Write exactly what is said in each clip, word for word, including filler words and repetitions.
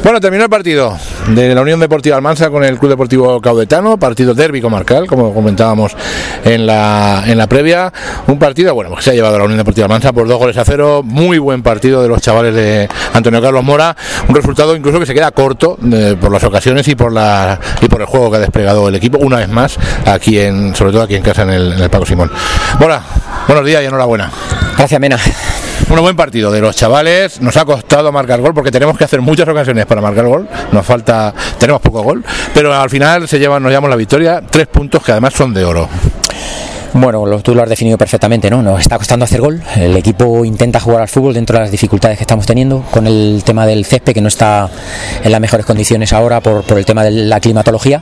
Bueno, terminó el partido de la Unión Deportiva Almansa con el Club Deportivo Caudetano, partido derbi comarcal, como comentábamos en la en la previa. Un partido, bueno, pues se ha llevado a la Unión Deportiva Almansa por dos goles a cero. Muy buen partido de los chavales de Antonio Carlos Mora. Un resultado incluso que se queda corto de, por las ocasiones y por la y por el juego que ha desplegado el equipo una vez más aquí en, sobre todo aquí en casa en el, en el Paco Simón. Mora, buenos días y enhorabuena. Gracias, Mena. Un buen partido de los chavales. Nos ha costado marcar gol porque tenemos que hacer muchas ocasiones para marcar gol. Nos falta, tenemos poco gol, pero al final se llevan, nos llevamos la victoria. Tres puntos que además son de oro. Bueno, lo, tú lo has definido perfectamente, ¿no? Nos está costando hacer gol. El equipo intenta jugar al fútbol dentro de las dificultades que estamos teniendo con el tema del césped, que no está en las mejores condiciones ahora por, por el tema de la climatología.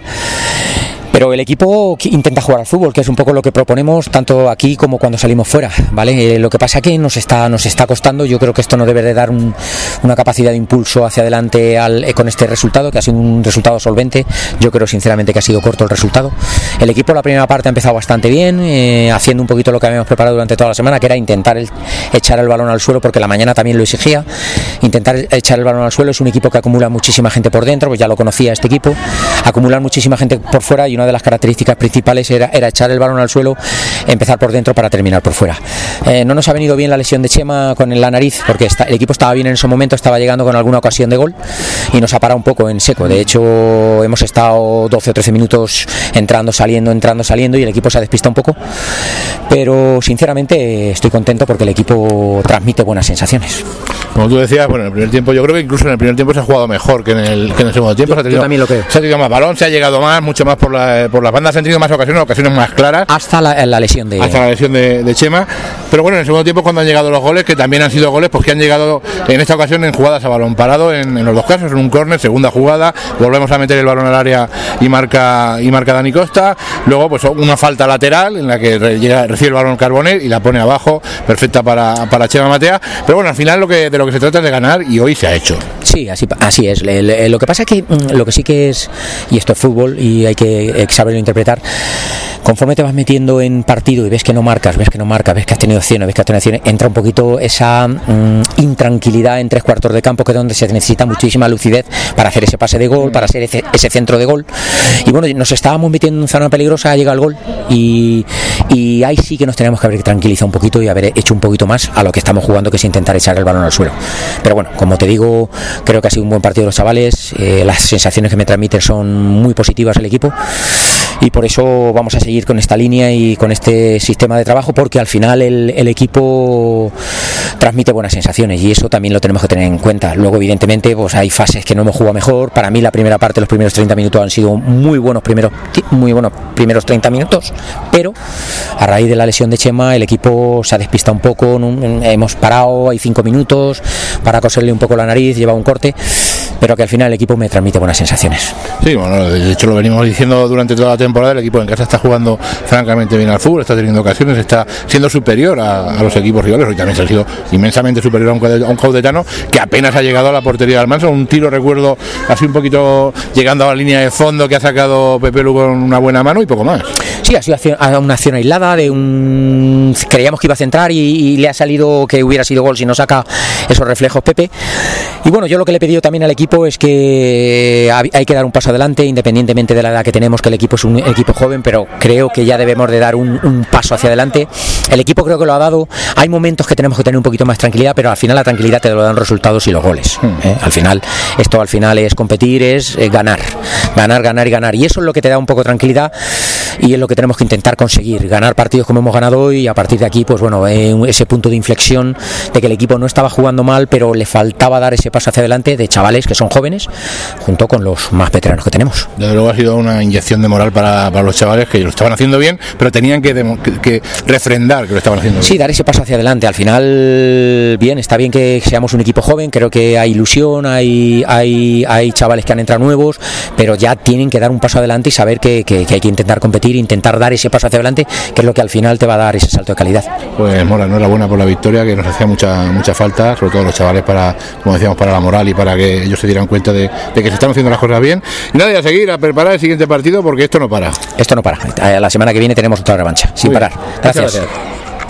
Pero el equipo intenta jugar al fútbol, que es un poco lo que proponemos tanto aquí como cuando salimos fuera, ¿vale? Eh, lo que pasa es que nos está nos está costando. Yo creo que esto nos debe de dar un, una capacidad de impulso hacia adelante al, eh, con este resultado, que ha sido un resultado solvente. Yo creo sinceramente que ha sido corto el resultado. El equipo la primera parte ha empezado bastante bien, eh, haciendo un poquito lo que habíamos preparado durante toda la semana, que era intentar el, echar el balón al suelo, porque la mañana también lo exigía. Intentar echar el balón al suelo. Es un equipo que acumula muchísima gente por dentro, pues ya lo conocía este equipo. Acumular muchísima gente por fuera, y una de las características principales era, era echar el balón al suelo, empezar por dentro para terminar por fuera. Eh, no nos ha venido bien la lesión de Chema con la nariz, porque está, el equipo estaba bien en ese momento, estaba llegando con alguna ocasión de gol y nos ha parado un poco en seco. De hecho, hemos estado doce o trece minutos entrando, saliendo, entrando, saliendo, y el equipo se ha despistado un poco, pero sinceramente estoy contento porque el equipo transmite buenas sensaciones. Como tú decías, bueno, en el primer tiempo yo creo que incluso en el primer tiempo se ha jugado mejor que en el, que en el segundo tiempo. Yo, se ha tenido, yo también lo creo. Se ha tenido más balón, se ha llegado más, mucho más por, la, por las bandas, se han tenido más ocasiones, ocasiones más claras. Hasta la, la lesión de... Hasta la lesión de, de Chema. Pero bueno, en el segundo tiempo cuando han llegado los goles, que también han sido goles, pues que han llegado en esta ocasión en jugadas a balón parado, en, en los dos casos, en un córner, segunda jugada, volvemos a meter el balón al área y marca y marca Dani Costa. Luego pues una falta lateral en la que re, llega, recibe el balón Carbonell y la pone abajo, perfecta para, para Chema Matea. Pero bueno, al final lo que de lo que se trata es de ganar, y hoy se ha hecho. Sí, así, así es. Le, le, lo que pasa es que lo que sí que es, y esto es fútbol y hay que saberlo interpretar, conforme te vas metiendo en partido y ves que no marcas, ves que no marcas, ves que has tenido opciones, ves que has tenido opciones, entra un poquito esa mmm, intranquilidad en tres cuartos de campo, que es donde se necesita muchísima lucidez para hacer ese pase de gol, para hacer ese, ese centro de gol. Y bueno, nos estábamos metiendo en zona peligrosa, ha llegado el gol, y, y ahí sí que nos tenemos que haber tranquilizado un poquito y haber hecho un poquito más a lo que estamos jugando, que es intentar echar el balón al suelo. Pero bueno, como te digo, creo que ha sido un buen partido de los chavales, eh, las sensaciones que me transmiten son muy positivas el equipo, y por eso vamos a seguir con esta línea y con este sistema de trabajo, porque al final el, el equipo transmite buenas sensaciones y eso también lo tenemos que tener en cuenta. Luego evidentemente pues hay fases que no hemos jugado mejor. Para mí la primera parte, los primeros treinta minutos han sido muy buenos primeros muy buenos primeros treinta minutos, pero a raíz de la lesión de Chema el equipo se ha despistado un poco, no, hemos parado, hay cinco minutos para coserle un poco la nariz, lleva un corte, pero que al final el equipo me transmite buenas sensaciones. Sí, bueno, de hecho lo venimos diciendo durante toda la temporada, el equipo en casa está jugando francamente bien al fútbol, está teniendo ocasiones, está siendo superior a, a los equipos rivales. Hoy también se ha sido inmensamente superior a un, a un Caudetano que apenas ha llegado a la portería de Almansa. Un tiro, recuerdo, así un poquito llegando a la línea de fondo, que ha sacado Pepe Lu con una buena mano y poco más. Sí, ha sido una acción aislada de un... creíamos que iba a centrar y, y le ha salido que hubiera sido gol si no saca esos reflejos Pepe. Y bueno, yo lo que le he pedido también al equipo es que hay que dar un paso adelante, independientemente de la edad que tenemos, que el equipo es un equipo joven, pero creo que ya debemos de dar un, un paso hacia adelante. El equipo creo que lo ha dado. Hay momentos que tenemos que tener un poquito más tranquilidad, pero al final la tranquilidad te lo dan resultados y los goles, ¿eh? Al final, esto al final es competir, es eh, ganar, ganar, ganar y ganar, y eso es lo que te da un poco de tranquilidad y es lo que tenemos que intentar conseguir, ganar partidos como hemos ganado hoy, y a partir de aquí pues bueno, eh, ese punto de inflexión de que el equipo no estaba jugando mal, pero le faltaba dar ese paso hacia adelante, de chavales que son jóvenes junto con los más veteranos que tenemos. Desde luego ha sido una inyección de moral para, para los chavales, que lo estaban haciendo bien, pero tenían que, de, que, que refrendar que lo estaban haciendo bien. Sí, dar ese paso hacia adelante. Al final, bien, está bien que seamos un equipo joven, creo que hay ilusión, hay, hay, hay chavales que han entrado nuevos, pero ya tienen que dar un paso adelante y saber que, que, que hay que intentar competir, intentar dar ese paso hacia adelante, que es lo que al final te va a dar ese salto de calidad. Pues Mora, enhorabuena por la victoria, que nos hacía mucha mucha falta, sobre todo los chavales, para, como decíamos, para la moral y para que ellos se dieran cuenta de, de que se están haciendo las cosas bien. Y nada, y a seguir, a preparar el siguiente partido, porque esto no para. Esto no para. La semana que viene tenemos otra revancha, sin parar. Gracias. Gracias.